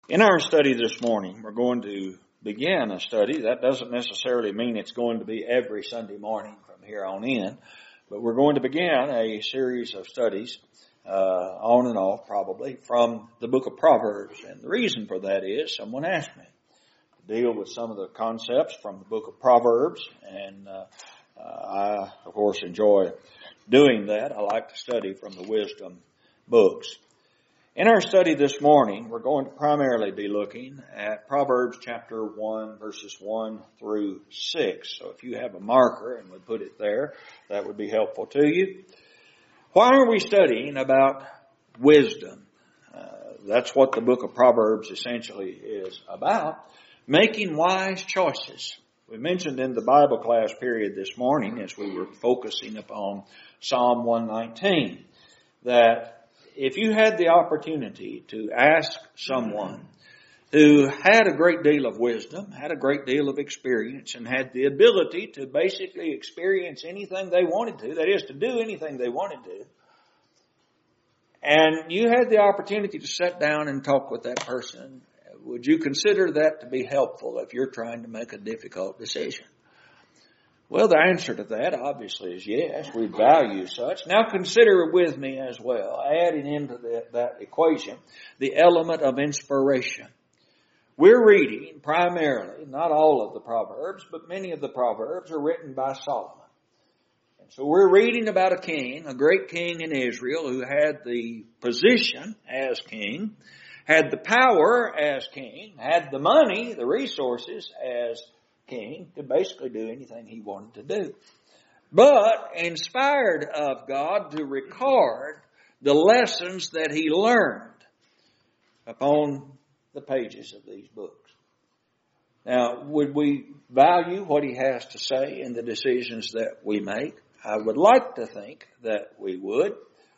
In our study this morning, we're going to begin a study. That doesn't necessarily mean it's going to be every Sunday morning from here on in, but we're going to begin a series of studies, on and off probably, from the book of Proverbs. And the reason for that is someone asked me to deal with some of the concepts from the book of Proverbs, and I, of course, enjoy doing that. I like to study from the wisdom books. In our study this morning, we're going to primarily be looking at Proverbs chapter 1, verses 1 through 6. So if you have a marker and would put it there, that would be helpful to you. Why are we studying about wisdom? That's what the book of Proverbs essentially is about, making wise choices. We mentioned in the Bible class period this morning, as we were focusing upon Psalm 119, that if you had the opportunity to ask someone who had a great deal of wisdom, had a great deal of experience, and had the ability to basically experience anything they wanted to, that is, to do anything they wanted to, and you had the opportunity to sit down and talk with that person, would you consider that to be helpful if you're trying to make a difficult decision? Well, the answer to that obviously is yes. We value such. Now consider with me as well, adding into that equation, the element of inspiration. We're reading primarily, not all of the Proverbs, but many of the Proverbs are written by Solomon. And so we're reading about a king, a great king in Israel who had the position as king, had the power as king, had the money, the resources as king, to basically do anything he wanted to do. But inspired of God to record the lessons that he learned upon the pages of these books. Now, would we value what he has to say in the decisions that we make? I would like to think that we would.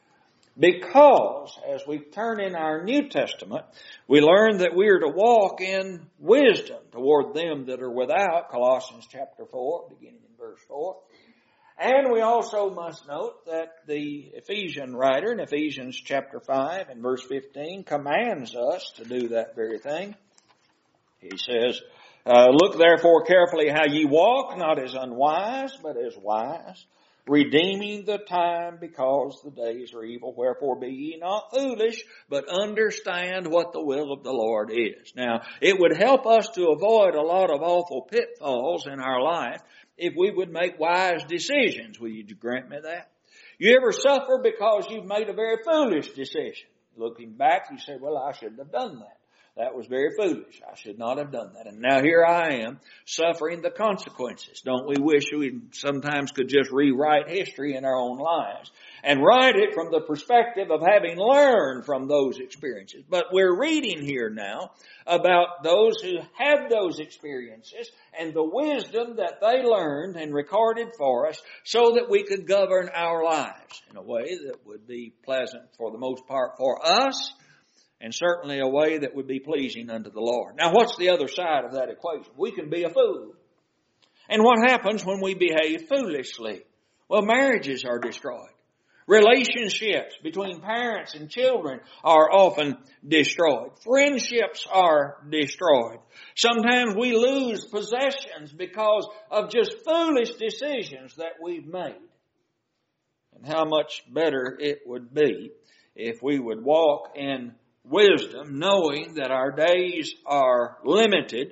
Because as we turn in our New Testament, we learn that we are to walk in wisdom toward them that are without, Colossians chapter 4, beginning in verse 4. And we also must note that the Ephesian writer in Ephesians chapter 5 and verse 15 commands us to do that very thing. He says, look therefore carefully how ye walk, not as unwise, but as wise, redeeming the time because the days are evil. Wherefore be ye not foolish, but understand what the will of the Lord is. Now, it would help us to avoid a lot of awful pitfalls in our life if we would make wise decisions. Will you grant me that? You ever suffer because you've made a very foolish decision? Looking back, you say, well, I shouldn't have done that. That was very foolish. I should not have done that. And now here I am suffering the consequences. Don't we wish we sometimes could just rewrite history in our own lives and write it from the perspective of having learned from those experiences? But we're reading here now about those who had those experiences and the wisdom that they learned and recorded for us so that we could govern our lives in a way that would be pleasant for the most part for us, and certainly a way that would be pleasing unto the Lord. Now, what's the other side of that equation? We can be a fool. And what happens when we behave foolishly? Well, marriages are destroyed. Relationships between parents and children are often destroyed. Friendships are destroyed. Sometimes we lose possessions because of just foolish decisions that we've made. And how much better it would be if we would walk in wisdom, knowing that our days are limited,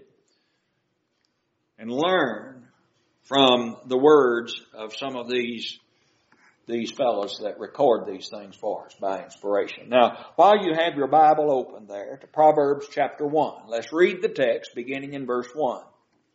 and learn from the words of some of these fellows that record these things for us by inspiration. Now, while you have your Bible open there to Proverbs chapter 1, let's read the text beginning in verse 1.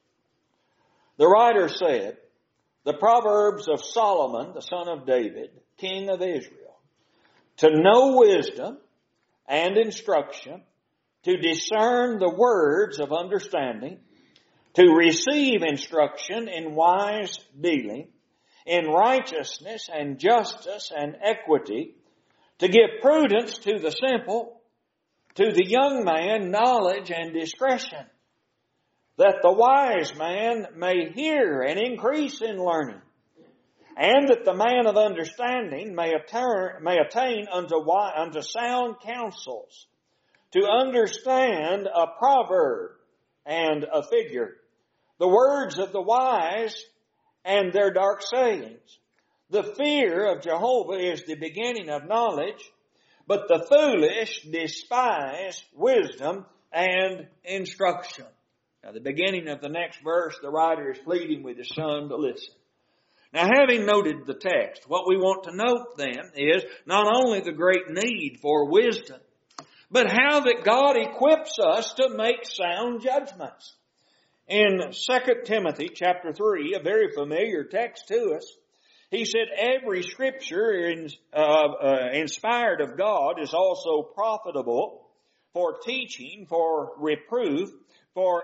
The writer said, the Proverbs of Solomon, the son of David, king of Israel, to know wisdom and instruction, to discern the words of understanding, to receive instruction in wise dealing, in righteousness and justice and equity, to give prudence to the simple, to the young man knowledge and discretion, that the wise man may hear and increase in learning, and that the man of understanding may attain unto sound counsels, to understand a proverb and a figure, the words of the wise and their dark sayings. The fear of Jehovah is the beginning of knowledge, but the foolish despise wisdom and instruction. Now, the beginning of the next verse, the writer is pleading with his son to listen. Now, having noted the text, what we want to note then is not only the great need for wisdom, but how that God equips us to make sound judgments. In 2 Timothy chapter 3, a very familiar text to us, he said, every scripture inspired of God is also profitable for teaching, for reproof, for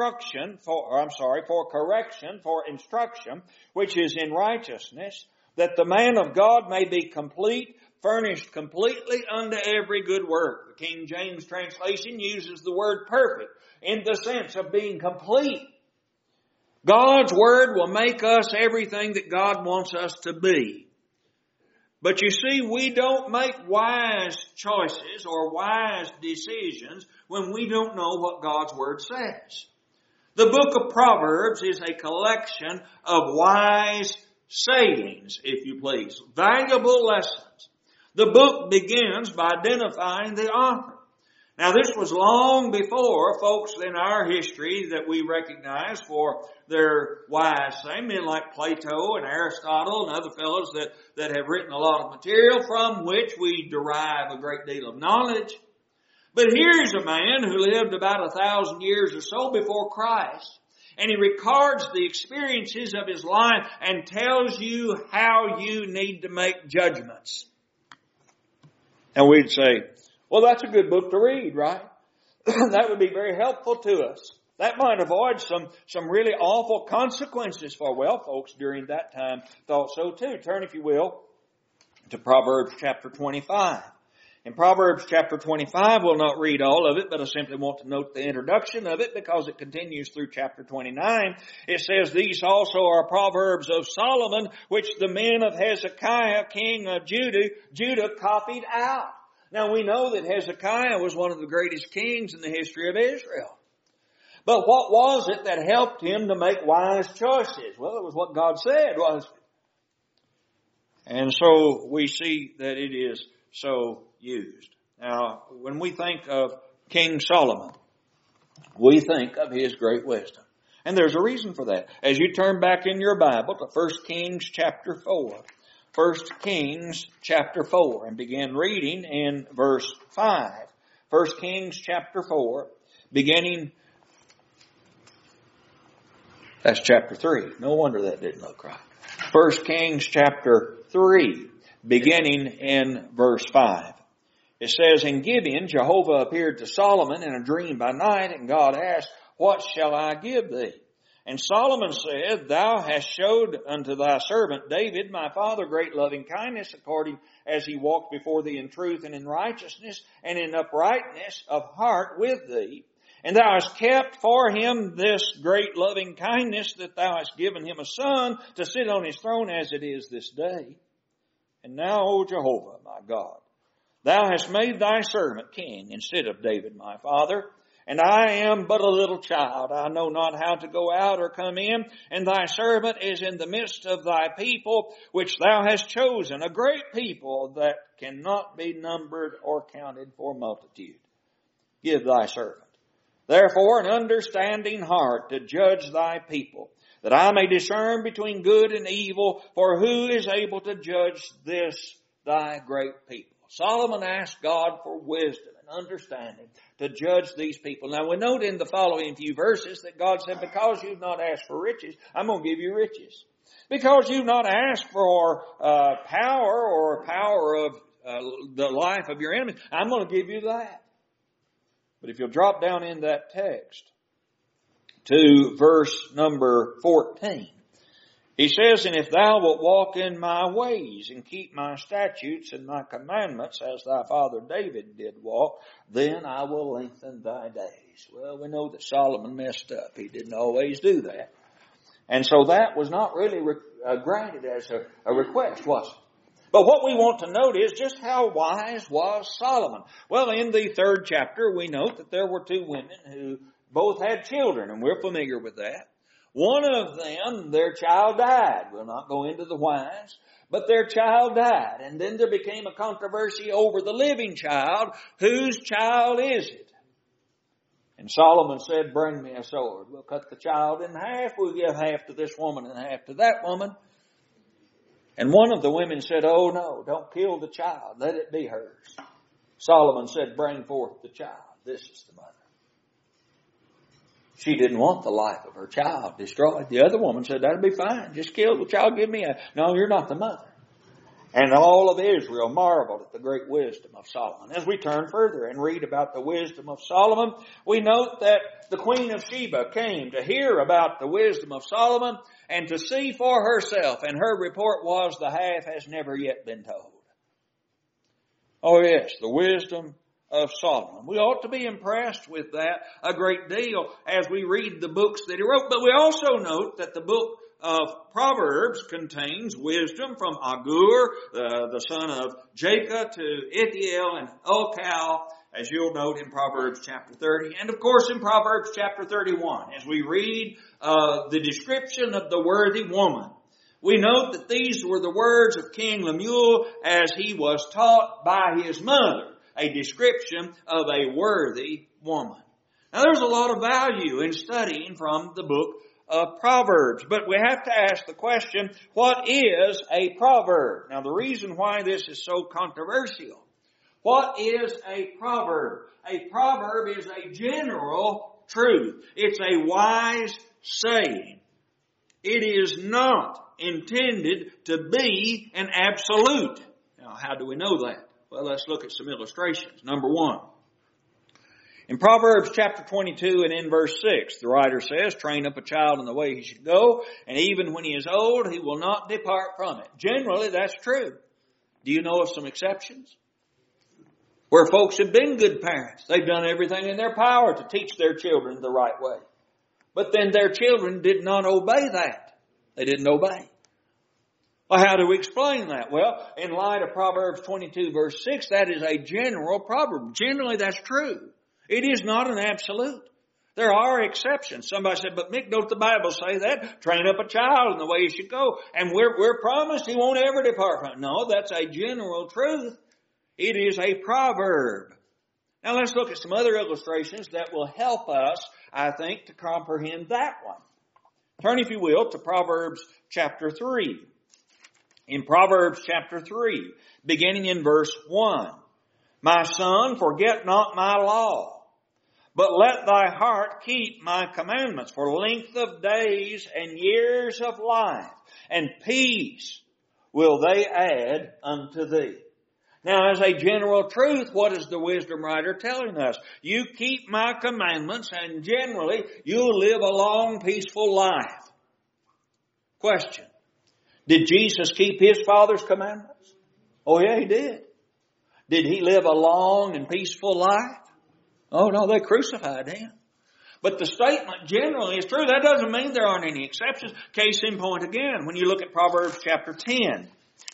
correction, for instruction, which is in righteousness, that the man of God may be complete, furnished completely unto every good work. The King James translation uses the word perfect in the sense of being complete. God's Word will make us everything that God wants us to be. But you see, we don't make wise choices or wise decisions when we don't know what God's Word says. The book of Proverbs is a collection of wise sayings, if you please, valuable lessons. The book begins by identifying the author. Now, this was long before folks in our history that we recognize for their wise saying, men like Plato and Aristotle and other fellows that have written a lot of material from which we derive a great deal of knowledge. But here's a man who lived about 1,000 years or so before Christ, and he records the experiences of his life and tells you how you need to make judgments. And we'd say, well, that's a good book to read, right? That would be very helpful to us. That might avoid some really awful consequences for, well, folks during that time thought so too. Turn, if you will, to Proverbs chapter 25. In Proverbs chapter 25, we'll not read all of it, but I simply want to note the introduction of it because it continues through chapter 29. It says, these also are Proverbs of Solomon, which the men of Hezekiah, king of Judah copied out. Now, we know that Hezekiah was one of the greatest kings in the history of Israel. But what was it that helped him to make wise choices? Well, it was what God said, wasn't it? And so we see that it is so used. Now, when we think of King Solomon, we think of his great wisdom. And there's a reason for that. As you turn back in your Bible to 1 Kings chapter 4, 1 Kings chapter 4, and begin reading in verse 5. 1 Kings chapter 4, beginning, that's chapter 3. No wonder that didn't look right. 1 Kings chapter 3, beginning in verse 5. It says, in Gibeon, Jehovah appeared to Solomon in a dream by night, and God asked, what shall I give thee? And Solomon said, thou hast showed unto thy servant David, my father, great loving kindness, according as he walked before thee in truth and in righteousness and in uprightness of heart with thee. And thou hast kept for him this great loving kindness, that thou hast given him a son to sit on his throne as it is this day. And now, O Jehovah, my God, thou hast made thy servant king instead of David, my father. And I am but a little child. I know not how to go out or come in. And thy servant is in the midst of thy people, which thou hast chosen, a great people that cannot be numbered or counted for multitude. Give thy servant, therefore, an understanding heart to judge thy people, that I may discern between good and evil, for who is able to judge this thy great people? Solomon asked God for wisdom and understanding to judge these people. Now we note in the following few verses that God said, because you've not asked for riches, I'm going to give you riches. Because you've not asked for power or power of the life of your enemies, I'm going to give you that. But if you'll drop down in that text to verse number 14, he says, and if thou wilt walk in my ways and keep my statutes and my commandments as thy father David did walk, then I will lengthen thy days. Well, we know that Solomon messed up. He didn't always do that. And so that was not really granted as a request, was it? But what we want to note is just how wise was Solomon. Well, in the 3rd chapter, we note that there were 2 women who both had children, and we're familiar with that. One of them, their child died. We'll not go into the whys, but their child died. And then there became a controversy over the living child. Whose child is it? And Solomon said, bring me a sword. We'll cut the child in half. We'll give half to this woman and half to that woman. And one of the women said, oh no, don't kill the child. Let it be hers. Solomon said, bring forth the child. This is the mother. She didn't want the life of her child destroyed. The other woman said, that'll be fine. Just kill the child. Give me a... No, you're not the mother. And all of Israel marveled at the great wisdom of Solomon. As we turn further and read about the wisdom of Solomon, we note that the Queen of Sheba came to hear about the wisdom of Solomon and to see for herself. And her report was, the half has never yet been told. Oh yes, the wisdom of Solomon. We ought to be impressed with that a great deal as we read the books that he wrote. But we also note that the book of Proverbs contains wisdom from Agur, the son of Jacob, to Ithiel and Elcal, as you'll note in Proverbs chapter 30. And of course in Proverbs chapter 31, as we read the description of the worthy woman, we note that these were the words of King Lemuel as he was taught by his mother. A description of a worthy woman. Now there's a lot of value in studying from the book of Proverbs, but we have to ask the question, what is a proverb? Now the reason why this is so controversial, what is a proverb? A proverb is a general truth. It's a wise saying. It is not intended to be an absolute. Now how do we know that? Well, let's look at some illustrations. Number 1. In Proverbs chapter 22 and in verse 6, the writer says, train up a child in the way he should go, and even when he is old, he will not depart from it. Generally, that's true. Do you know of some exceptions? Where folks have been good parents. They've done everything in their power to teach their children the right way. But then their children did not obey that. They didn't obey. Well, how do we explain that? Well, in light of Proverbs 22 verse 6, that is a general proverb. Generally, that's true. It is not an absolute. There are exceptions. Somebody said, but Mick, don't the Bible say that? Train up a child in the way he should go. And we're promised he won't ever depart from it. No, that's a general truth. It is a proverb. Now let's look at some other illustrations that will help us, I think, to comprehend that one. Turn, if you will, to Proverbs chapter 3. In Proverbs chapter 3, beginning in verse 1, my son, forget not my law, but let thy heart keep my commandments for length of days and years of life, and peace will they add unto thee. Now, as a general truth, what is the wisdom writer telling us? You keep my commandments, and generally, you'll live a long, peaceful life. Question. Did Jesus keep his Father's commandments? Oh yeah, he did. Did he live a long and peaceful life? Oh no, they crucified him. But the statement generally is true. That doesn't mean there aren't any exceptions. Case in point again, when you look at Proverbs chapter 10,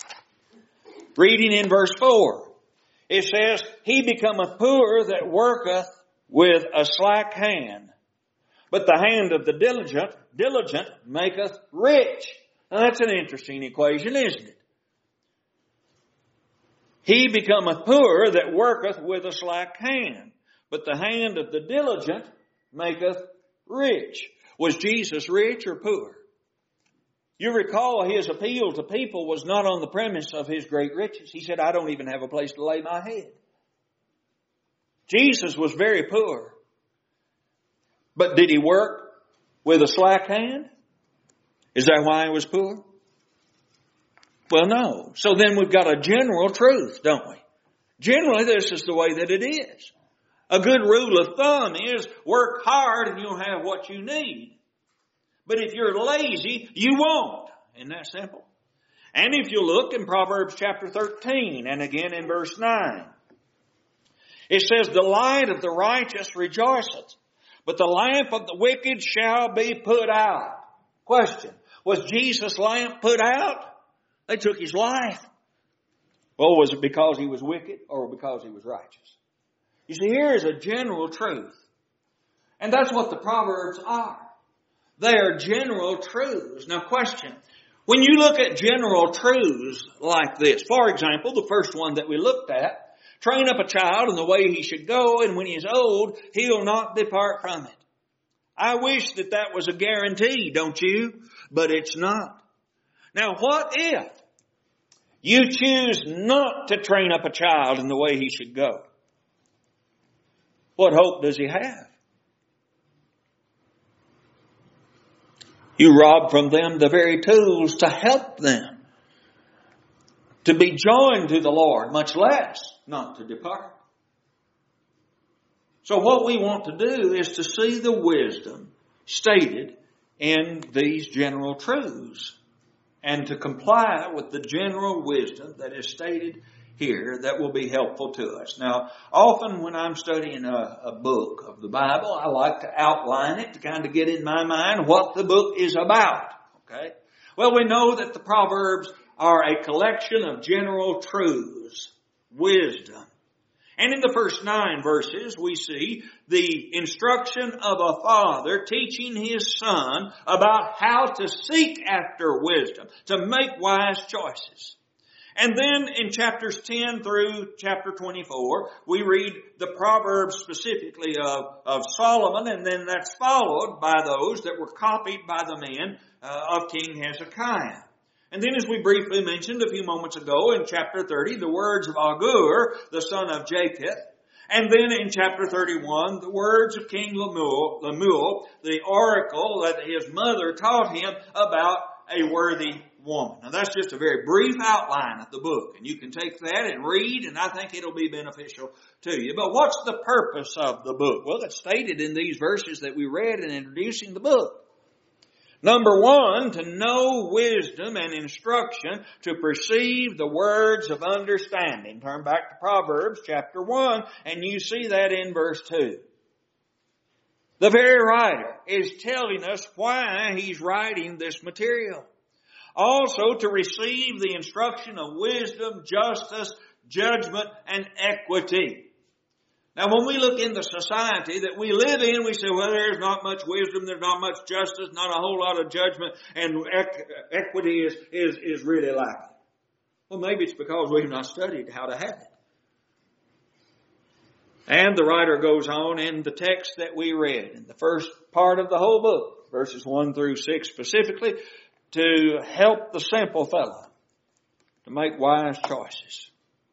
reading in verse 4, it says, he becometh poor that worketh with a slack hand, but the hand of the diligent maketh rich. Now that's an interesting equation, isn't it? He becometh poor that worketh with a slack hand, but the hand of the diligent maketh rich. Was Jesus rich or poor? You recall his appeal to people was not on the premise of his great riches. He said, I don't even have a place to lay my head. Jesus was very poor. But did he work with a slack hand? Is that why he was poor? Well, no. So then we've got a general truth, don't we? Generally, this is the way that it is. A good rule of thumb is work hard and you'll have what you need. But if you're lazy, you won't. Isn't that simple? And if you look in Proverbs chapter 13 and again in verse 9, it says, the light of the righteous rejoiceth, but the lamp of the wicked shall be put out. Question. Was Jesus' lamp put out? They took his life. Well, was it because he was wicked or because he was righteous? You see, here is a general truth. And that's what the Proverbs are. They are general truths. Now question, when you look at general truths like this, for example, the first one that we looked at, train up a child in the way he should go, and when he is old, he'll not depart from it. I wish that that was a guarantee, don't you? But it's not. Now what if you choose not to train up a child in the way he should go? What hope does he have? You rob from them the very tools to help them to be joined to the Lord, much less not to depart. So what we want to do is to see the wisdom stated in these general truths and to comply with the general wisdom that is stated here that will be helpful to us. Now, often when I'm studying a book of the Bible, I like to outline it to kind of get in my mind what the book is about. Okay? Well, we know that the Proverbs are a collection of general truths, wisdom. And in the first 9 verses, we see the instruction of a father teaching his son about how to seek after wisdom, to make wise choices. And then in chapters 10 through chapter 24, we read the Proverbs specifically of Solomon, and then that's followed by those that were copied by the men of King Hezekiah. And then, as we briefly mentioned a few moments ago, in chapter 30, the words of Agur, the son of Japheth. And then in chapter 31, the words of King Lemuel, the oracle that his mother taught him about a worthy woman. Now that's just a very brief outline of the book, and you can take that and read, and I think it'll be beneficial to you. But what's the purpose of the book? Well, it's stated in these verses that we read in introducing the book. Number 1, to know wisdom and instruction, to perceive the words of understanding. Turn back to Proverbs chapter 1, and you see that in verse 2. The very writer is telling us why he's writing this material. Also, to receive the instruction of wisdom, justice, judgment, and equity. Now, when we look in the society that we live in, we say, well, there's not much wisdom, there's not much justice, not a whole lot of judgment, and equity is really lacking. Well, maybe it's because we've not studied how to have it. And the writer goes on in the text that we read, in the first part of the whole book, verses 1 through 6 specifically, to help the simple fellow to make wise choices,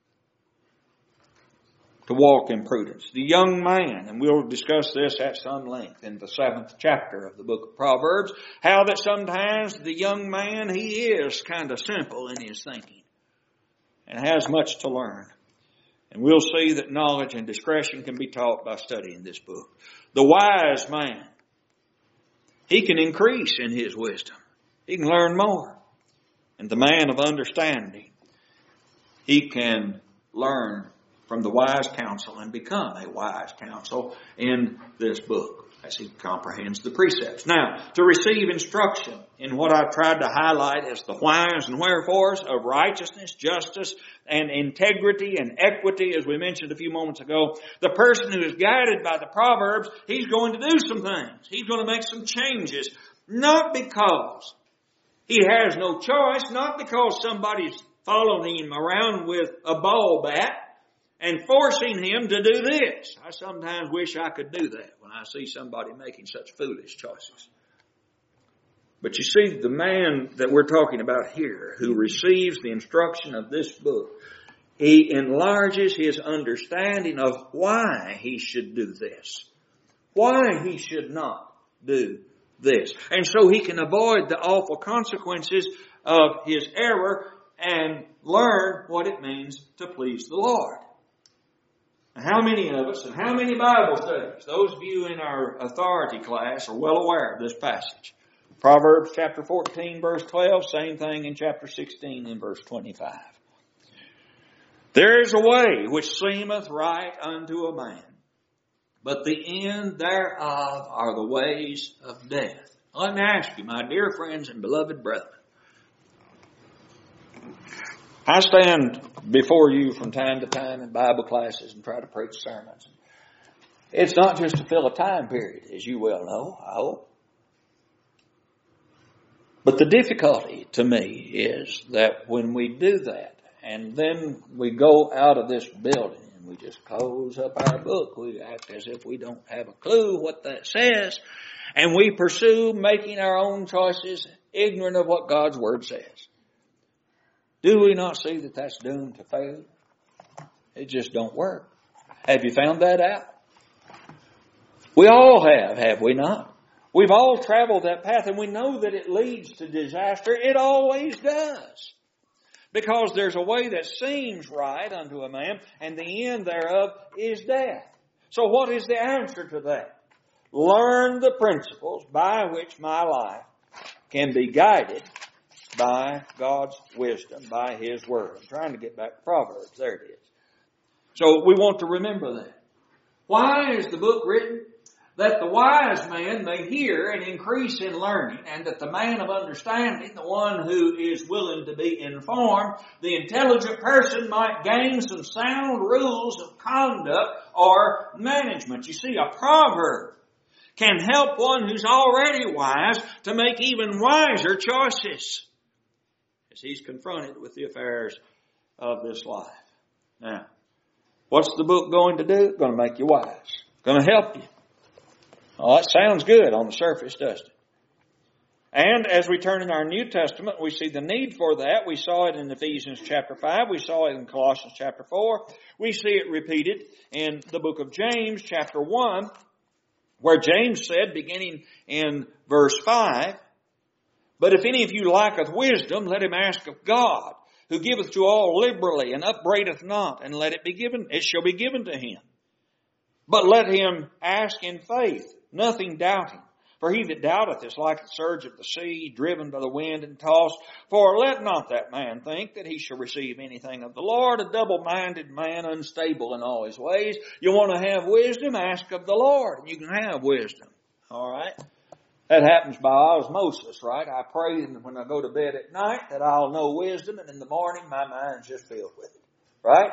to walk in prudence. The young man, and we'll discuss this at some length in the 7th chapter of the book of Proverbs, how that sometimes the young man, he is kind of simple in his thinking and has much to learn. And we'll see that knowledge and discretion can be taught by studying this book. The wise man, he can increase in his wisdom. He can learn more. And the man of understanding, he can learn from the wise counsel and become a wise counsel in this book as he comprehends the precepts. Now, to receive instruction in what I've tried to highlight as the whys and wherefores of righteousness, justice, and integrity and equity, as we mentioned a few moments ago, the person who is guided by the Proverbs, he's going to do some things. He's going to make some changes, not because he has no choice, not because somebody's following him around with a ball bat and forcing him to do this. I sometimes wish I could do that when I see somebody making such foolish choices. But you see, the man that we're talking about here, who receives the instruction of this book, he enlarges his understanding of why he should do this, why he should not do this. And so he can avoid the awful consequences of his error and learn what it means to please the Lord. How many of us and how many Bible studies, those of you in our authority class, are well aware of this passage. Proverbs chapter 14 verse 12, same thing in chapter 16 and verse 25. There is a way which seemeth right unto a man, but the end thereof are the ways of death. Let me ask you, my dear friends and beloved brethren, I stand before you from time to time in Bible classes and try to preach sermons. It's not just to fill a time period, as you well know, I hope. But the difficulty to me is that when we do that, and then we go out of this building and we just close up our book, we act as if we don't have a clue what that says, and we pursue making our own choices, ignorant of what God's Word says. Do we not see that that's doomed to failure? It just don't work. Have you found that out? We all have we not? We've all traveled that path, and we know that it leads to disaster. It always does. Because there's a way that seems right unto a man, and the end thereof is death. So what is the answer to that? Learn the principles by which my life can be guided by God's wisdom, by His Word. I'm trying to get back to Proverbs. There it is. So we want to remember that. Why is the book written? That the wise man may hear and increase in learning, and that the man of understanding, the one who is willing to be informed, the intelligent person might gain some sound rules of conduct or management. You see, a proverb can help one who's already wise to make even wiser choices as he's confronted with the affairs of this life. Now, what's the book going to do? It's going to make you wise. Going to help you. Oh, that sounds good on the surface, doesn't it? And as we turn in our New Testament, we see the need for that. We saw it in Ephesians chapter 5. We saw it in Colossians chapter 4. We see it repeated in the book of James chapter 1, where James said, beginning in verse 5, "But if any of you lacketh wisdom, let him ask of God, who giveth to all liberally and upbraideth not, and it shall be given to him. But let him ask in faith, nothing doubting. For he that doubteth is like the surge of the sea, driven by the wind and tossed. For let not that man think that he shall receive anything of the Lord, a double-minded man, unstable in all his ways." You want to have wisdom? Ask of the Lord, and you can have wisdom. All right? That happens by osmosis, right? I pray when I go to bed at night that I'll know wisdom, and in the morning my mind's just filled with it. Right?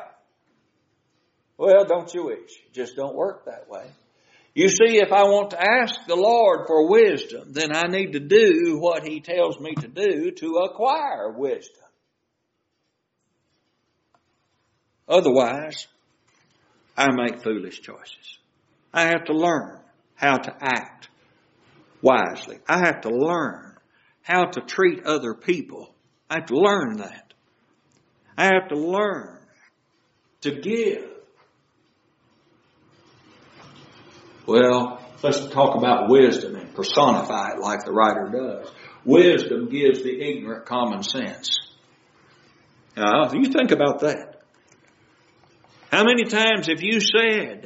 Well, don't you wish? It just don't work that way. You see, if I want to ask the Lord for wisdom, then I need to do what He tells me to do to acquire wisdom. Otherwise, I make foolish choices. I have to learn how to act wisely. I have to learn how to treat other people. I have to learn that. I have to learn to give. Well, let's talk about wisdom and personify it like the writer does. Wisdom gives the ignorant common sense. Now, you think about that. How many times have you said,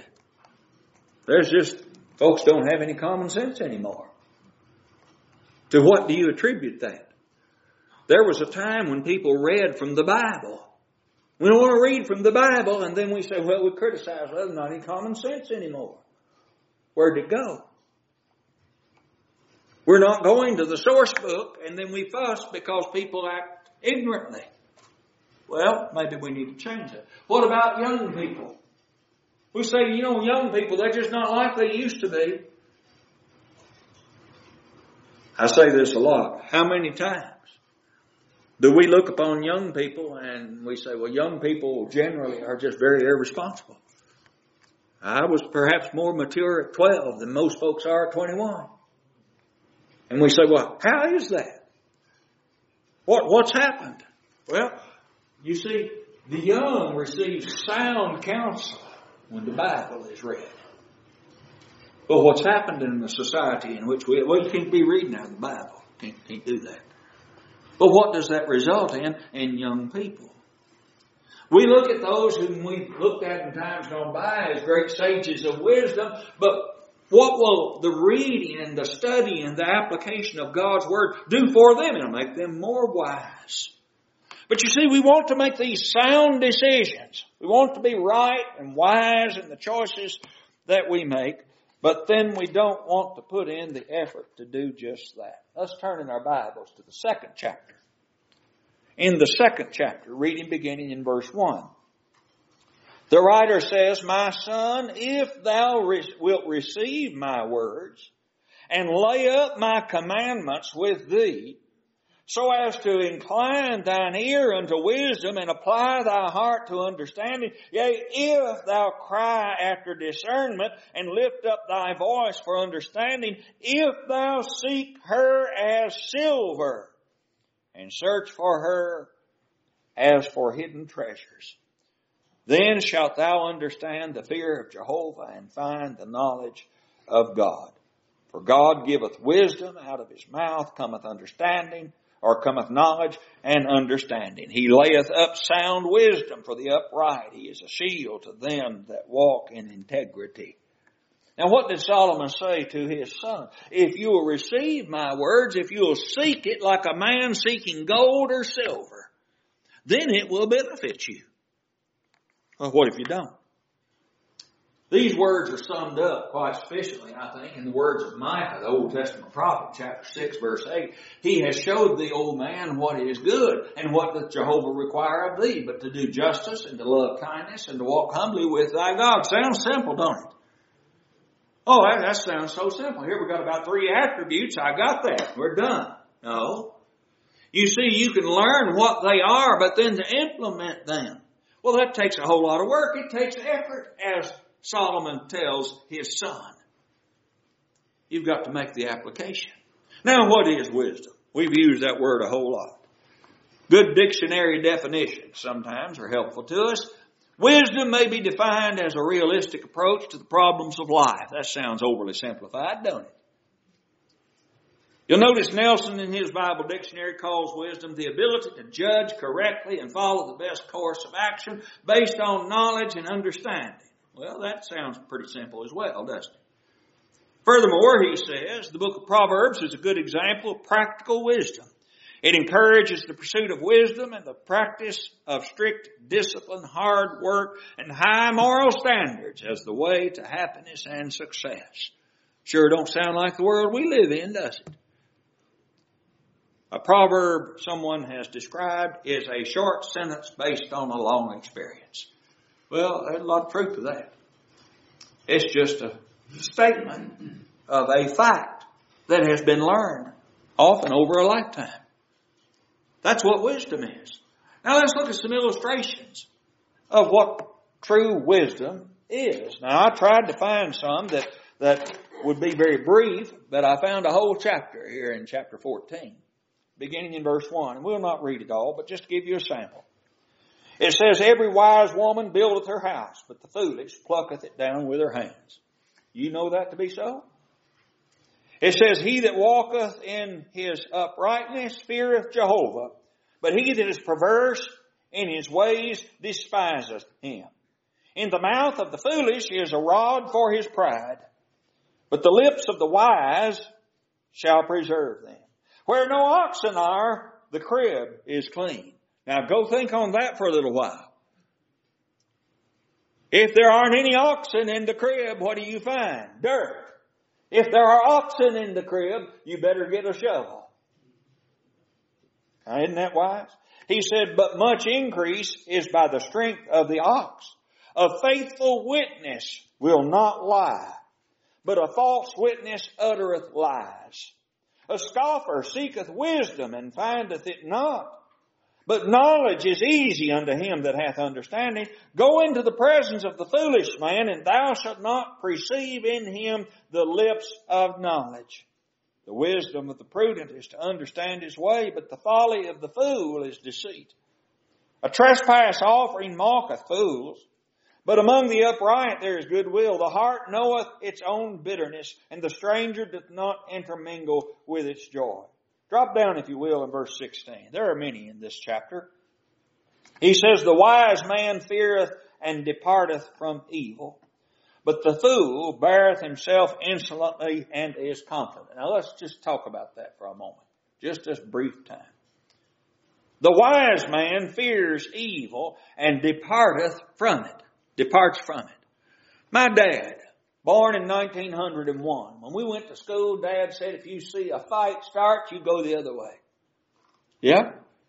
folks don't have any common sense anymore? To what do you attribute that? There was a time when people read from the Bible. We don't want to read from the Bible, and then we say, well, we criticize, well, there's not any common sense anymore. Where'd it go? We're not going to the source book, and then we fuss because people act ignorantly. Well, maybe we need to change it. What about young people? We say, young people, they're just not like they used to be. I say this a lot. How many times do we look upon young people and we say, well, young people generally are just very irresponsible? I was perhaps more mature at 12 than most folks are at 21. And we say, well, how is that? What's happened? Well, you see, the young receive sound counsel when the Bible is read. But what's happened in the society in which you can't be reading out of the Bible. Can't do that. But what does that result in young people? We look at those whom we looked at in times gone by as great sages of wisdom, but what will the reading and the study and the application of God's Word do for them? It'll make them more wise. But you see, we want to make these sound decisions. We want to be right and wise in the choices that we make, but then we don't want to put in the effort to do just that. Let's turn in our Bibles to the 2nd chapter. in the 2nd chapter, reading beginning in verse 1. The writer says, "My son, if thou wilt receive my words and lay up my commandments with thee, so as to incline thine ear unto wisdom and apply thy heart to understanding, yea, if thou cry after discernment and lift up thy voice for understanding, if thou seek her as silver and search for her as for hidden treasures, then shalt thou understand the fear of Jehovah and find the knowledge of God. For God giveth wisdom, out of his mouth cometh understanding, or cometh knowledge and understanding. He layeth up sound wisdom for the upright. He is a shield to them that walk in integrity." Now what did Solomon say to his son? If you will receive my words, if you will seek it like a man seeking gold or silver, then it will benefit you. Well, what if you don't? These words are summed up quite sufficiently, I think, in the words of Micah, the Old Testament prophet, chapter 6, verse 8. "He has showed thee, O man, what is good, and what doth Jehovah require of thee, but to do justice, and to love kindness, and to walk humbly with thy God." Sounds simple, don't it? Oh, that sounds so simple. Here we've got about 3 attributes. I got that. We're done. No. You see, you can learn what they are, but then to implement them, well, that takes a whole lot of work. It takes effort, as Solomon tells his son. You've got to make the application. Now, what is wisdom? We've used that word a whole lot. Good dictionary definitions sometimes are helpful to us. Wisdom may be defined as a realistic approach to the problems of life. That sounds overly simplified, don't it? You'll notice Nelson in his Bible dictionary calls wisdom the ability to judge correctly and follow the best course of action based on knowledge and understanding. Well, that sounds pretty simple as well, doesn't it? Furthermore, he says, the book of Proverbs is a good example of practical wisdom. It encourages the pursuit of wisdom and the practice of strict discipline, hard work, and high moral standards as the way to happiness and success. Sure don't sound like the world we live in, does it? A proverb someone has described is a short sentence based on a long experience. Well, there's a lot of truth to that. It's just a statement of a fact that has been learned, often over a lifetime. That's what wisdom is. Now let's look at some illustrations of what true wisdom is. Now I tried to find some that would be very brief, but I found a whole chapter here in chapter 14, beginning in verse 1. And we'll not read it all, but just to give you a sample. It says, "Every wise woman buildeth her house, but the foolish plucketh it down with her hands." You know that to be so? It says, "He that walketh in his uprightness feareth Jehovah, but he that is perverse in his ways despiseth him. In the mouth of the foolish is a rod for his pride, but the lips of the wise shall preserve them. Where no oxen are, the crib is clean." Now go think on that for a little while. If there aren't any oxen in the crib, what do you find? Dirt. If there are oxen in the crib, you better get a shovel. Now, isn't that wise? He said, "But much increase is by the strength of the ox. A faithful witness will not lie, but a false witness uttereth lies. A scoffer seeketh wisdom and findeth it not. But knowledge is easy unto him that hath understanding. Go into the presence of the foolish man, and thou shalt not perceive in him the lips of knowledge. The wisdom of the prudent is to understand his way, but the folly of the fool is deceit. A trespass offering mocketh fools, but among the upright there is goodwill. The heart knoweth its own bitterness, and the stranger doth not intermingle with its joy." Drop down, if you will, in verse 16. There are many in this chapter. He says, "The wise man feareth and departeth from evil, but the fool beareth himself insolently and is confident." Now let's just talk about that for a moment. Just this brief time. The wise man fears evil and departeth from it. Departs from it. My dad, born in 1901. When we went to school, Dad said, if you see a fight start, you go the other way. Yeah?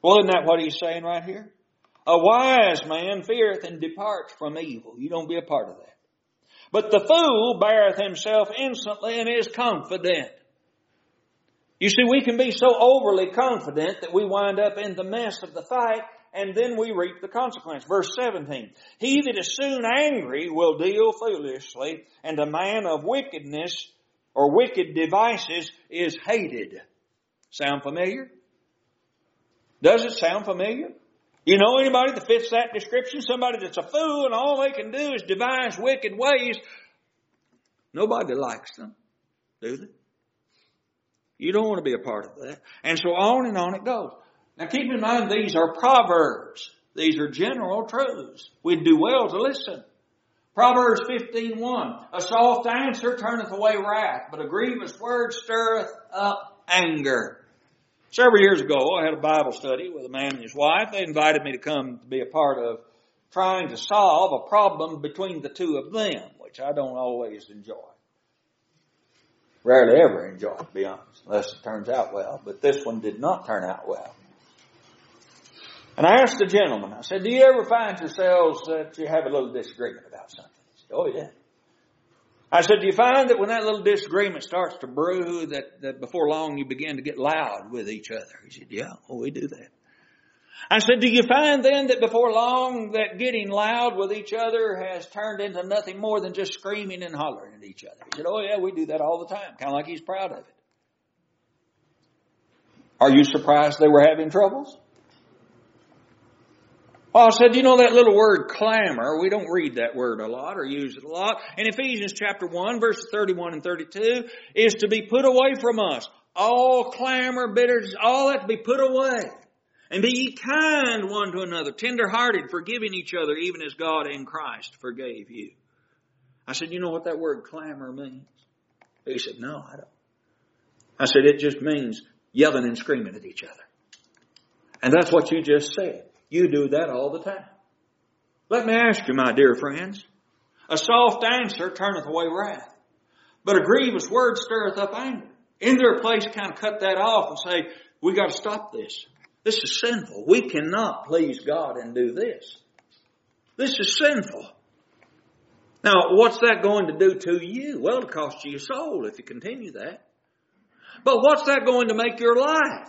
Well, isn't that what he's saying right here? A wise man feareth and departs from evil. You don't be a part of that. But the fool beareth himself insolently and is confident. You see, we can be so overly confident that we wind up in the mess of the fight, and then we reap the consequence. Verse 17. He that is soon angry will deal foolishly, and a man of wickedness or wicked devices is hated. Sound familiar? Does it sound familiar? You know anybody that fits that description? Somebody that's a fool and all they can do is devise wicked ways. Nobody likes them, do they? You don't want to be a part of that. And so on and on it goes. Now keep in mind, these are proverbs. These are general truths. We'd do well to listen. Proverbs 15:1. A soft answer turneth away wrath, but a grievous word stirreth up anger. Several years ago, I had a Bible study with a man and his wife. They invited me to come to be a part of trying to solve a problem between the two of them, which I don't always enjoy. Rarely ever enjoy, to be honest, unless it turns out well. But this one did not turn out well. And I asked the gentleman, I said, do you ever find yourselves that you have a little disagreement about something? He said, oh yeah. I said, do you find that when that little disagreement starts to brew, that before long you begin to get loud with each other? He said, yeah, we do that. I said, do you find then that before long that getting loud with each other has turned into nothing more than just screaming and hollering at each other? He said, oh yeah, we do that all the time. Kind of like he's proud of it. Are you surprised they were having troubles? Well, I said, you know that little word clamor, we don't read that word a lot or use it a lot. In Ephesians chapter 1, verses 31 and 32, is to be put away from us. All clamor, bitterness, all that to be put away. And be ye kind one to another, tender-hearted, forgiving each other, even as God in Christ forgave you. I said, you know what that word clamor means? He said, no, I don't. I said, it just means yelling and screaming at each other. And that's what you just said. You do that all the time. Let me ask you, my dear friends, a soft answer turneth away wrath, but a grievous word stirreth up anger. Isn't there a place to kind of cut that off and say, we got to stop this? This is sinful. We cannot please God and do this. This is sinful. Now, what's that going to do to you? Well, it'll cost you your soul if you continue that. But what's that going to make your life?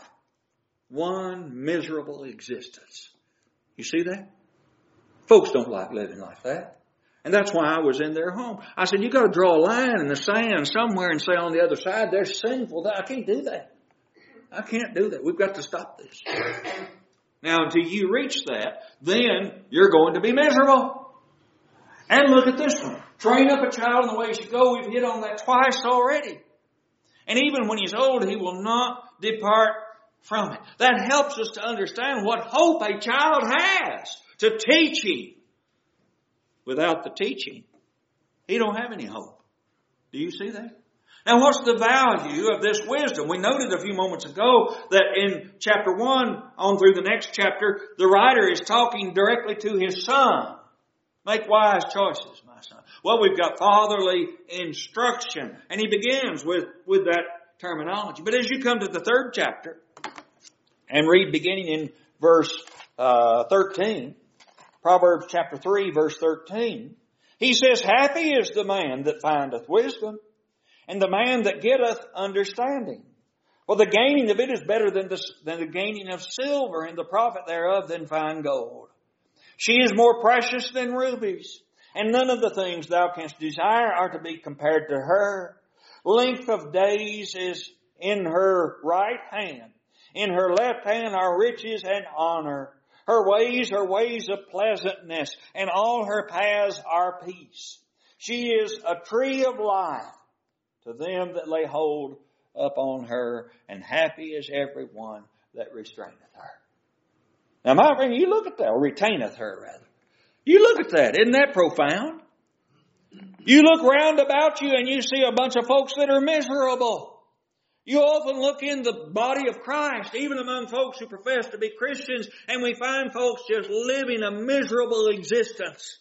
One miserable existence. You see that? Folks don't like living like that. And that's why I was in their home. I said, you got to draw a line in the sand somewhere and say on the other side, they're sinful. I can't do that. I can't do that. We've got to stop this. Now, until you reach that, then you're going to be miserable. And look at this one. Train up a child in the way he should go. We've hit on that twice already. And even when he's old, he will not depart from it. That helps us to understand what hope a child has to teaching. Without the teaching, he don't have any hope. Do you see that? Now, what's the value of this wisdom? We noted a few moments ago that in chapter 1 on through the next chapter, the writer is talking directly to his son. Make wise choices, my son. Well, we've got fatherly instruction, and he begins with that terminology. But as you come to the 3rd chapter and read beginning in verse 13, Proverbs chapter 3, verse 13, he says, happy is the man that findeth wisdom, and the man that getteth understanding. For the gaining of it is better than the gaining of silver, and the profit thereof than fine gold. She is more precious than rubies, and none of the things thou canst desire are to be compared to her. Length of days is in her right hand. In her left hand are riches and honor. Her ways are ways of pleasantness, and all her paths are peace. She is a tree of life to them that lay hold upon her, and happy is every one that restraineth her. Now, my friend, you look at that, or retaineth her, rather. You look at that. Isn't that profound? You look round about you and you see a bunch of folks that are miserable. You often look in the body of Christ, even among folks who profess to be Christians, and we find folks just living a miserable existence.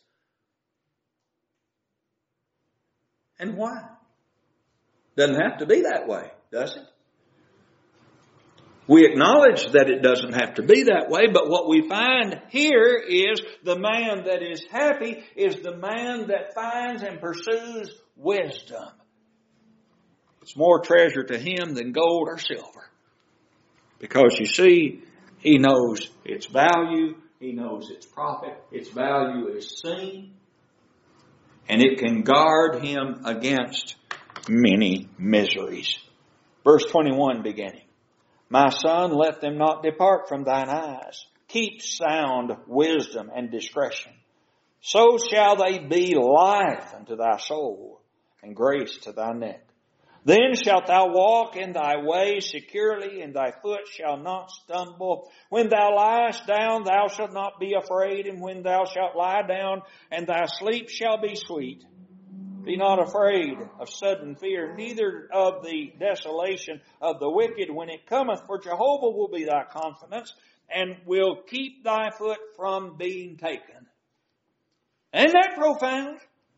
And why? Doesn't have to be that way, does it? We acknowledge that it doesn't have to be that way, but what we find here is the man that is happy is the man that finds and pursues wisdom. It's more treasure to him than gold or silver. Because you see, he knows its value, he knows its profit, its value is seen, and it can guard him against many miseries. Verse 21 beginning. My son, let them not depart from thine eyes. Keep sound wisdom and discretion. So shall they be life unto thy soul, and grace to thy neck. Then shalt thou walk in thy way securely, and thy foot shall not stumble. When thou liest down, thou shalt not be afraid, and when thou shalt lie down, and thy sleep shall be sweet. Be not afraid of sudden fear, neither of the desolation of the wicked when it cometh, for Jehovah will be thy confidence, and will keep thy foot from being taken. Ain't that profound?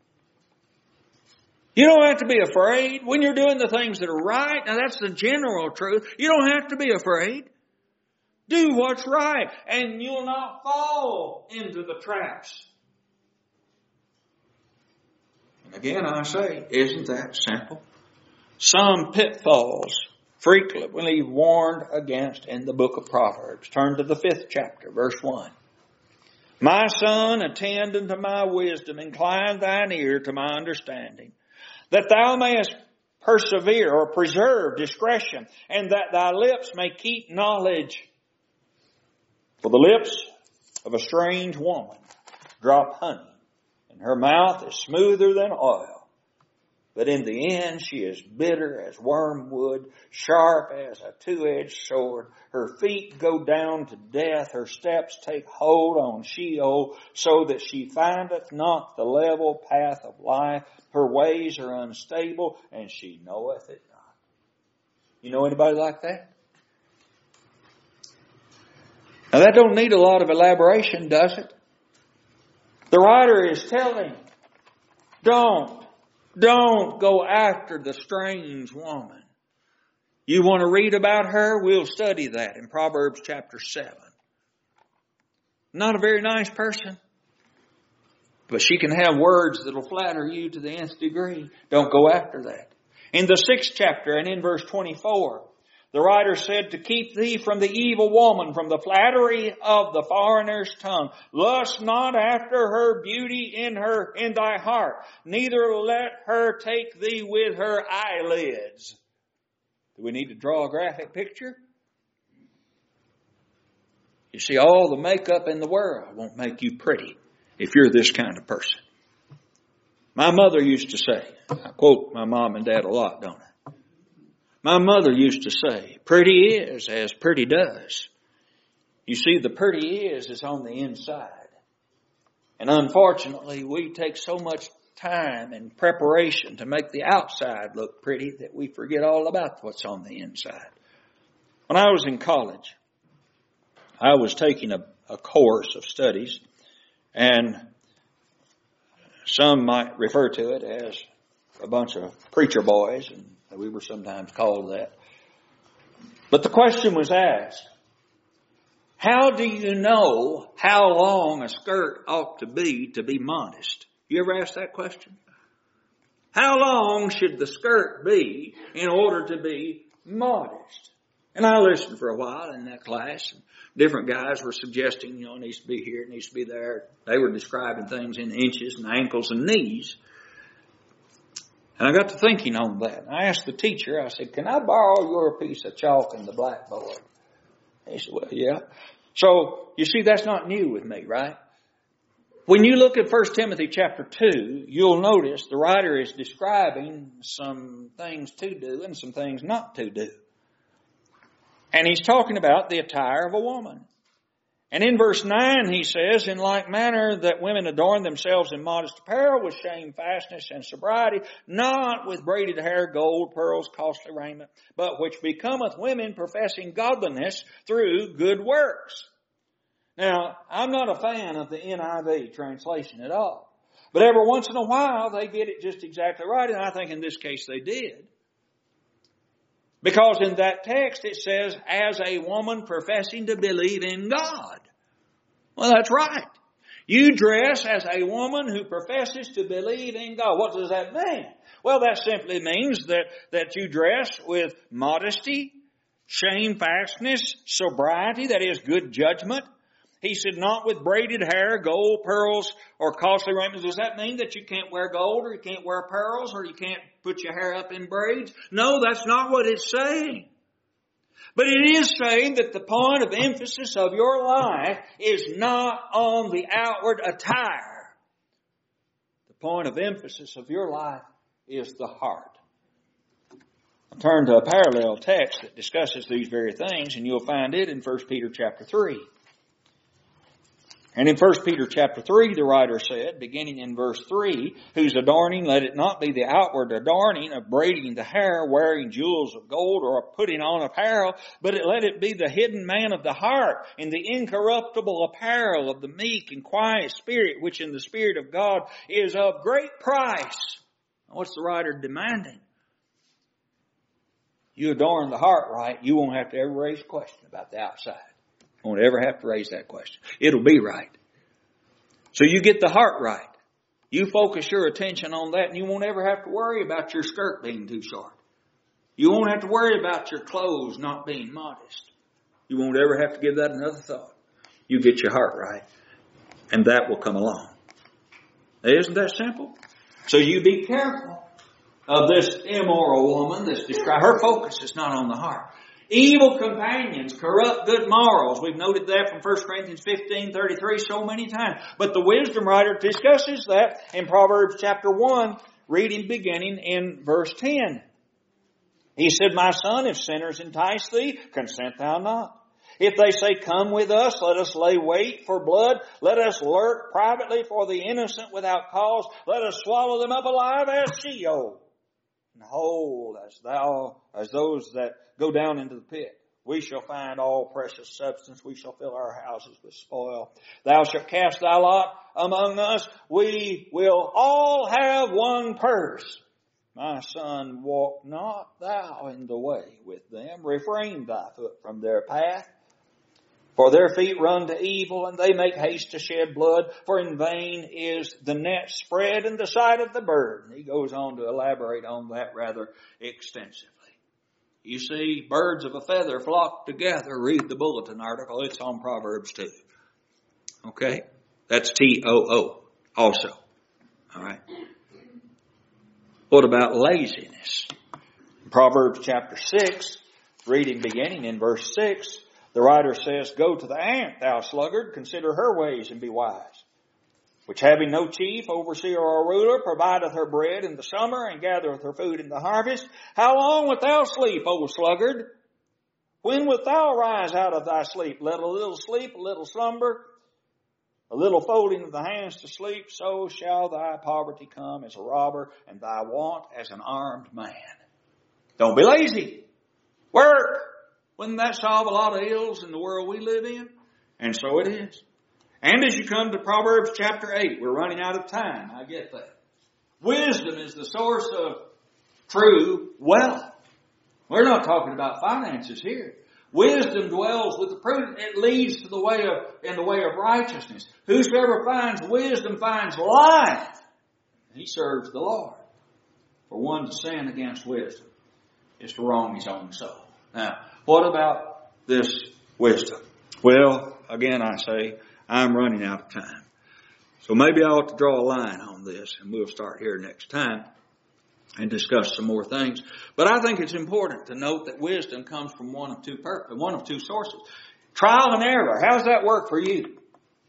You don't have to be afraid when you're doing the things that are right. Now that's the general truth. You don't have to be afraid. Do what's right, and you'll not fall into the traps. And again I say, isn't that simple? Some pitfalls frequently warned against in the book of Proverbs. Turn to the 5th chapter, verse 1. My son, attend unto my wisdom, incline thine ear to my understanding, that thou mayest persevere or preserve discretion, and that thy lips may keep knowledge. For the lips of a strange woman drop honey, and her mouth is smoother than oil. But in the end she is bitter as wormwood, sharp as a two-edged sword. Her feet go down to death, her steps take hold on Sheol, so that she findeth not the level path of life. Her ways are unstable, and she knoweth it not. You know anybody like that? Now that don't need a lot of elaboration, does it? The writer is telling, don't go after the strange woman. You want to read about her? We'll study that in Proverbs chapter 7. Not a very nice person, but she can have words that will flatter you to the nth degree. Don't go after that. In the 6th chapter and in verse 24, the writer said to keep thee from the evil woman, from the flattery of the foreigner's tongue. Lust not after her beauty in thy heart, neither let her take thee with her eyelids. Do we need to draw a graphic picture? You see, all the makeup in the world won't make you pretty if you're this kind of person. My mother used to say, I quote my mom and dad a lot, don't I? My mother used to say, pretty is as pretty does. You see, the pretty is on the inside. And unfortunately, we take so much time and preparation to make the outside look pretty that we forget all about what's on the inside. When I was in college, I was taking a course of studies, and some might refer to it as a bunch of preacher boys, and we were sometimes called that. But the question was asked, how do you know how long a skirt ought to be modest? You ever asked that question? How long should the skirt be in order to be modest? And I listened for a while in that class. And different guys were suggesting, it needs to be here, it needs to be there. They were describing things in inches and ankles and knees. And I got to thinking on that. I asked the teacher, I said, can I borrow your piece of chalk and the blackboard? He said, well, yeah. So, you see, that's not new with me, right? When you look at 1 Timothy chapter 2, you'll notice the writer is describing some things to do and some things not to do. And he's talking about the attire of a woman. And in verse 9 he says, in like manner that women adorn themselves in modest apparel with shamefastness and sobriety, not with braided hair, gold, pearls, costly raiment, but which becometh women professing godliness through good works. Now, I'm not a fan of the NIV translation at all. But every once in a while they get it just exactly right, and I think in this case they did. Because in that text it says, as a woman professing to believe in God. Well, that's right. You dress as a woman who professes to believe in God. What does that mean? Well, that simply means that you dress with modesty, shamefastness, sobriety, that is good judgment. He said, not with braided hair, gold, pearls, or costly raiment. Does that mean that you can't wear gold, or you can't wear pearls, or you can't put your hair up in braids? No, that's not what it's saying. But it is saying that the point of emphasis of your life is not on the outward attire. The point of emphasis of your life is the heart. I'll turn to a parallel text that discusses these very things, and you'll find it in 1 Peter chapter 3. And in 1 Peter chapter 3, the writer said, beginning in verse 3, whose adorning, let it not be the outward adorning of braiding the hair, wearing jewels of gold, or of putting on apparel, but let it be the hidden man of the heart, in the incorruptible apparel of the meek and quiet spirit, which in the Spirit of God is of great price. What's the writer demanding? You adorn the heart right, you won't have to ever raise a question about the outside. Won't ever have to raise that question. It'll be right. So you get the heart right. You focus your attention on that, and you won't ever have to worry about your skirt being too short. You won't have to worry about your clothes not being modest. You won't ever have to give that another thought. You get your heart right, and that will come along. Isn't that simple? So you be careful of this immoral woman that's described. Her focus is not on the heart. Evil companions corrupt good morals. We've noted that from 1 Corinthians 15:33 so many times. But the wisdom writer discusses that in Proverbs chapter 1, reading beginning in verse 10. He said, my son, if sinners entice thee, consent thou not. If they say, come with us, let us lay wait for blood. Let us lurk privately for the innocent without cause. Let us swallow them up alive as Sheol. And hold as those that go down into the pit. We shall find all precious substance. We shall fill our houses with spoil. Thou shalt cast thy lot among us. We will all have one purse. My son, walk not thou in the way with them. Refrain thy foot from their path. For their feet run to evil, and they make haste to shed blood. For in vain is the net spread in the sight of the bird. And he goes on to elaborate on that rather extensively. You see, birds of a feather flock together. Read the bulletin article. It's on Proverbs 2. Okay? That's T-O-O also. All right? What about laziness? Proverbs chapter 6, reading beginning in verse 6, the writer says, go to the ant, thou sluggard, consider her ways and be wise. Which having no chief, overseer, or ruler, provideth her bread in the summer and gathereth her food in the harvest. How long wilt thou sleep, O sluggard? When wilt thou rise out of thy sleep? Let a little sleep, a little slumber, a little folding of the hands to sleep, so shall thy poverty come as a robber and thy want as an armed man. Don't be lazy. Work. Wouldn't that solve a lot of ills in the world we live in? And so it is. And as you come to Proverbs chapter 8, we're running out of time. I get that. Wisdom is the source of true wealth. We're not talking about finances here. Wisdom dwells with the prudent. It leads to the way of righteousness. Whosoever finds wisdom finds life. He serves the Lord. For one to sin against wisdom is to wrong his own soul. Now, what about this wisdom? Well, again I say, I'm running out of time. So maybe I ought to draw a line on this, and we'll start here next time and discuss some more things. But I think it's important to note that wisdom comes from one of two sources. Trial and error. How does that work for you?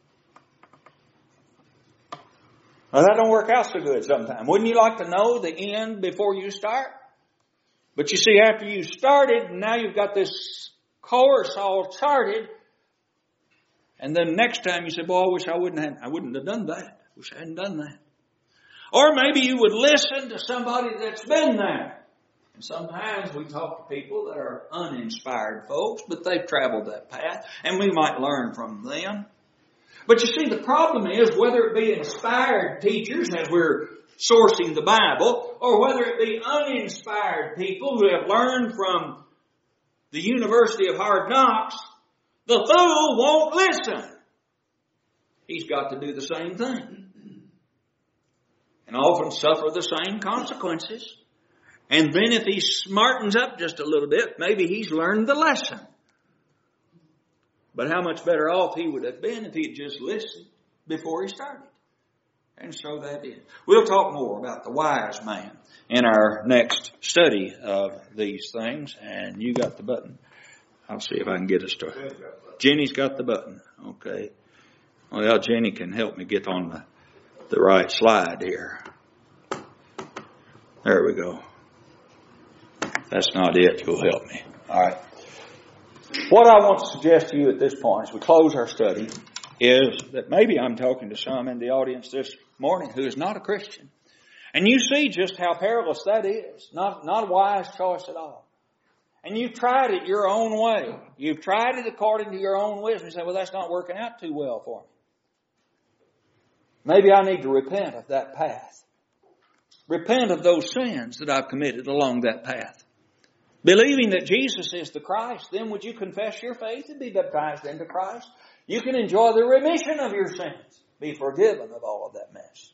Well, that don't work out so good sometimes. Wouldn't you like to know the end before you start? But you see, after you started, now you've got this course all charted. And then next time you say, boy, I wish I wouldn't have done that. I wish I hadn't done that. Or maybe you would listen to somebody that's been there. And sometimes we talk to people that are uninspired folks, but they've traveled that path, and we might learn from them. But you see, the problem is whether it be inspired teachers, as we're sourcing the Bible, or whether it be uninspired people who have learned from the University of Hard Knocks, the fool won't listen. He's got to do the same thing. And often suffer the same consequences. And then if he smartens up just a little bit, maybe he's learned the lesson. But how much better off he would have been if he'd just listened before he started. And so that is. We'll talk more about the wise man in our next study of these things. And you got the button. I'll see if I can get us to. Jenny's got the button. Okay. Well, Jenny can help me get on the right slide here. There we go. That's not it. You'll help me. All right. What I want to suggest to you at this point as we close our study is that maybe I'm talking to some in the audience this morning who is not a Christian. And you see just how perilous that is. Not a wise choice at all. And you've tried it your own way. You've tried it according to your own wisdom. You say, well, that's not working out too well for me. Maybe I need to repent of that path. Repent of those sins that I've committed along that path. Believing that Jesus is the Christ, then would you confess your faith and be baptized into Christ? You can enjoy the remission of your sins. Be forgiven of all of that mess.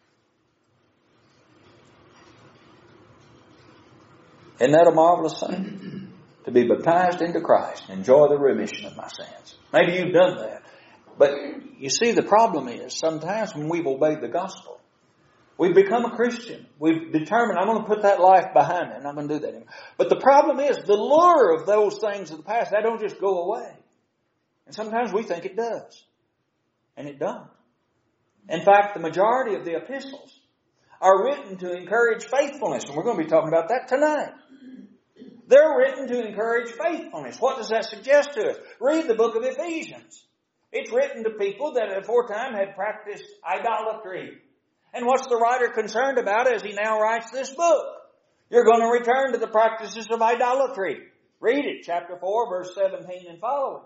Isn't that a marvelous thing? To be baptized into Christ. Enjoy the remission of my sins. Maybe you've done that. But you see, the problem is sometimes when we've obeyed the gospel, we've become a Christian. We've determined, I'm going to put that life behind me. I'm not going to do that anymore. But the problem is, the lure of those things of the past, that don't just go away. And sometimes we think it does. And it doesn't. In fact, the majority of the epistles are written to encourage faithfulness. And we're going to be talking about that tonight. They're written to encourage faithfulness. What does that suggest to us? Read the book of Ephesians. It's written to people that at aforetime had practiced idolatry. And what's the writer concerned about as he now writes this book? You're going to return to the practices of idolatry. Read it, chapter 4, verse 17 and following.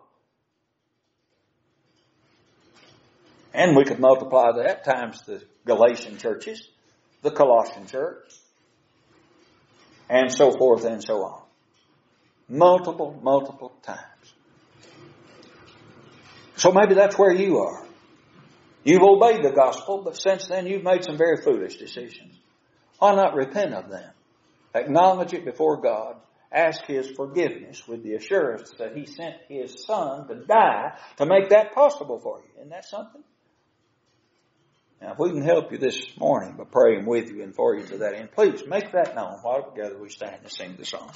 And we could multiply that times the Galatian churches, the Colossian church, and so forth and so on. Multiple times. So maybe that's where you are. You've obeyed the gospel, but since then you've made some very foolish decisions. Why not repent of them? Acknowledge it before God. Ask His forgiveness with the assurance that He sent His Son to die to make that possible for you. Isn't that something? Now, if we can help you this morning by praying with you and for you to that end, please make that known while together we stand and sing the song.